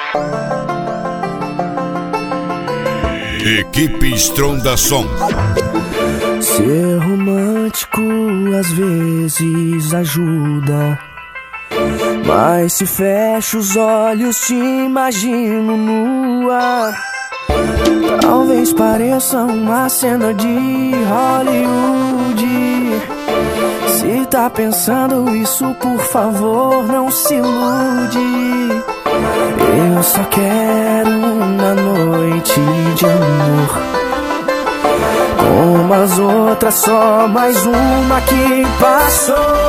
Equipe Stronda Som. Ser romântico às vezes ajuda, mas se fecho os olhos te imagino nua. Talvez pareça uma cena de Hollywood. Se tá pensando isso, por favor, não se ilude. Eu só quero uma noite de amor, como as outras, só mais uma que passou.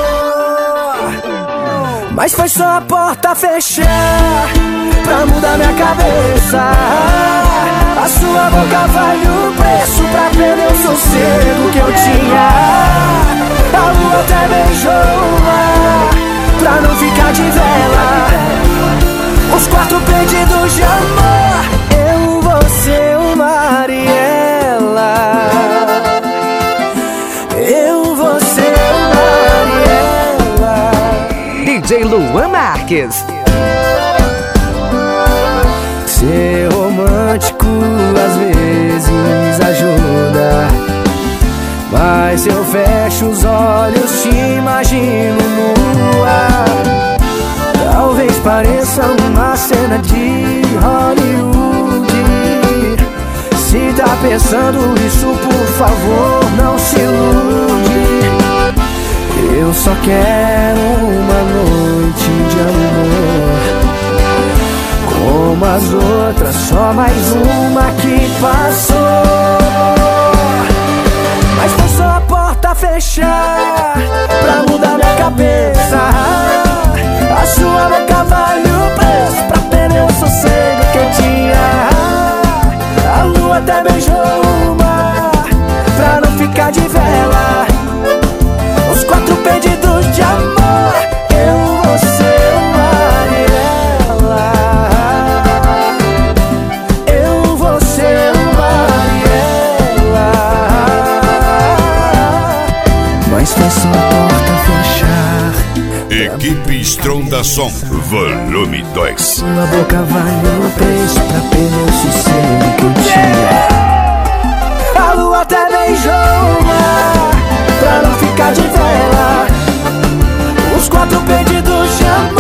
Mas foi só a porta fechar pra mudar minha cabeça. A sua boca vale o preço pra perder o sossego que eu tinha. A lua até beijou o mar pra não ficar de vela. Os 4 pedidos de amor, eu, você, o mar e ela. Eu, você, o mar e ela. DJ Luan Marques. Ser romântico às vezes ajuda, mas se eu fecho os olhos te imagino nua. Talvez pareça uma cena de Hollywood. Se tá pensando isso, por favor, não se ilude. Eu só quero uma noite de amor, como as outras, só mais uma que passou. Mas foi só a porta fechar pra mudar minha cabeça. A sua boca vale o preço pra perder o sossego que eu tinha. A lua até beijou o mar pra não ficar de vela. Os 4 pedidos de amor, eu, você, o mar e ela. Eu, você, o mar e ela. Mas foi só a porta fechar. Equipe Stronda Som. Volume 2. Sua boca vale o preço pra perder o sossego que eu tinha. A lua até beijou o mar pra não ficar de vela. Os 4 pedidos de amor.